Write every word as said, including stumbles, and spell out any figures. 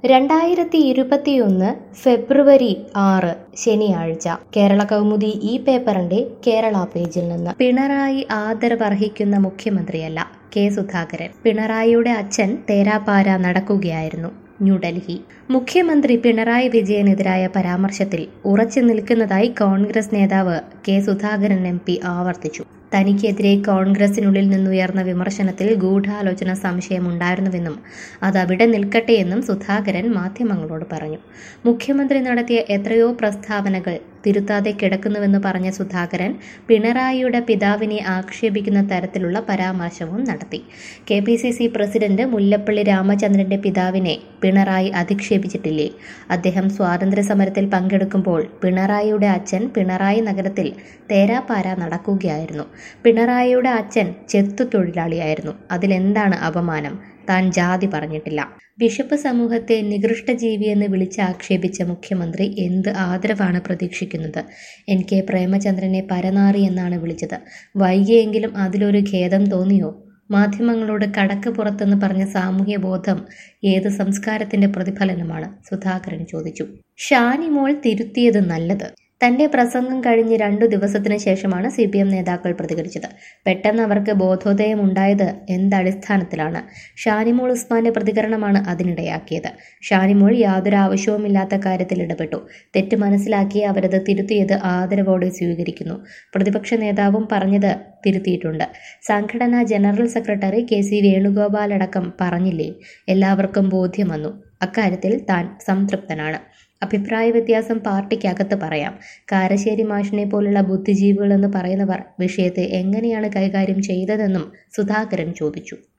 രണ്ടായിരത്തി ഇരുപത്തിയൊന്ന് ഫെബ്രുവരി ആറ് ശനിയാഴ്ച കേരള കൗമുദി ഈ പേപ്പറിന്റെ കേരള പേജിൽ നിന്ന് പിണറായി ആദരവർഹിക്കുന്ന മുഖ്യമന്ത്രിയല്ല കെ സുധാകരൻ. പിണറായിയുടെ അച്ഛൻ തേരാപ്പാര നടക്കുകയായിരുന്നു. ന്യൂഡൽഹി. മുഖ്യമന്ത്രി പിണറായി വിജയനെതിരായ പരാമർശത്തിൽ ഉറച്ചു നിൽക്കുന്നതായി കോൺഗ്രസ് നേതാവ് കെ സുധാകരൻ എം പി ആവർത്തിച്ചു. തനിക്കെതിരെ കോൺഗ്രസിനുള്ളിൽ നിന്നുയർന്ന വിമർശനത്തിൽ ഗൂഢാലോചന സംശയമുണ്ടായിരുന്നുവെന്നും അതവിടെ നിൽക്കട്ടെയെന്നും സുധാകരൻ മാധ്യമങ്ങളോട് പറഞ്ഞു. മുഖ്യമന്ത്രി നടത്തിയ എത്രയോ പ്രസ്താവനകൾ തിരുത്താതെ കിടക്കുന്നുവെന്ന് പറഞ്ഞ സുധാകരൻ പിണറായിയുടെ പിതാവിനെ ആക്ഷേപിക്കുന്ന തരത്തിലുള്ള പരാമർശവും നടത്തി. K P C C president Mullappally രാമചന്ദ്രന്റെ പിതാവിനെ പിണറായി അധിക്ഷേപിച്ചിട്ടില്ലേ? അദ്ദേഹം സ്വാതന്ത്ര്യ സമരത്തിൽ പങ്കെടുക്കുമ്പോൾ പിണറായിയുടെ അച്ഛൻ പിണറായി നഗരത്തിൽ തേരാപ്പാര നടക്കുകയായിരുന്നു. പിണറായിയുടെ അച്ഛൻ ചെത്തുതൊഴിലാളിയായിരുന്നു. അതിലെന്താണ് അപമാനം? താൻ ജാതി പറഞ്ഞിട്ടില്ല. ബിഷപ്പ് സമൂഹത്തെ നികൃഷ്ടജീവിയെന്ന് വിളിച്ച് ആക്ഷേപിച്ച മുഖ്യമന്ത്രി എന്ത് ആദരവാണ് പ്രതീക്ഷിക്കുന്നത്? എൻ കെ പ്രേമചന്ദ്രനെ പരനാറി എന്നാണ് വിളിച്ചത്. വൈകിയെങ്കിലും അതിലൊരു ഖേദം തോന്നിയോ? മാധ്യമങ്ങളോട് കടക്ക് പുറത്തെന്ന് പറഞ്ഞ സാമൂഹ്യ ബോധം ഏത് സംസ്കാരത്തിന്റെ പ്രതിഫലനമാണ്? സുധാകരൻ ചോദിച്ചു. ഷാനിമോൾ തിരുത്തിയത് നല്ലത്. തന്റെ പ്രസംഗം കഴിഞ്ഞ് രണ്ടു ദിവസത്തിന് ശേഷമാണ് സി പി എം നേതാക്കൾ പ്രതികരിച്ചത്. പെട്ടെന്ന് അവർക്ക് ബോധോദയം ഉണ്ടായത് എന്തടിസ്ഥാനത്തിലാണ്? ഷാനിമോൾ ഉസ്മാന്റെ പ്രതികരണമാണ് അതിനിടയാക്കിയത്. ഷാനിമോൾ യാതൊരു ആവശ്യവുമില്ലാത്ത കാര്യത്തിൽ ഇടപെട്ടു. തെറ്റ് മനസ്സിലാക്കി അവരത് തിരുത്തിയത് ആദരവോടെ സ്വീകരിക്കുന്നു. പ്രതിപക്ഷ നേതാവും പറഞ്ഞത് തിരുത്തിയിട്ടുണ്ട്. സംഘടനാ general secretary K C Venugopal അടക്കം പറഞ്ഞില്ലേ? എല്ലാവർക്കും ബോധ്യം വന്നു. അക്കാര്യത്തിൽ താൻ സംതൃപ്തനാണ്. അഭിപ്രായ വ്യത്യാസം പാർട്ടിക്കകത്ത് പറയാം. കാരശ്ശേരി മാഷിനെ പോലുള്ള ബുദ്ധിജീവികളെന്ന് പറയുന്നവർ വിഷയത്തെ എങ്ങനെയാണ് കൈകാര്യം ചെയ്തതെന്നും സുധാകരൻ ചോദിച്ചു.